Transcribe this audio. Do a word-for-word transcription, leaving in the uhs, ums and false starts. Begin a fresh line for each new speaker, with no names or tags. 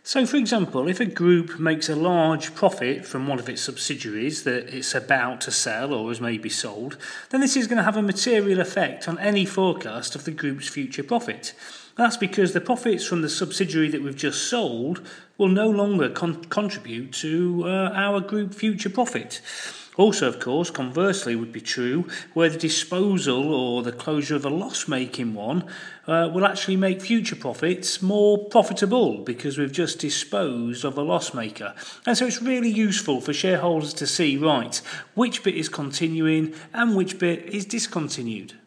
So, for example, if a group makes a large profit from one of its subsidiaries that it's about to sell or has maybe sold, then this is going to have a material effect on any forecast of the group's future profit. That's because the profits from the subsidiary that we've just sold will no longer con- contribute to uh, our group future profit. Also, of course, conversely would be true where the disposal or the closure of a loss-making one uh, will actually make future profits more profitable because we've just disposed of a loss maker. And so it's really useful for shareholders to see, right, which bit is continuing and which bit is discontinued.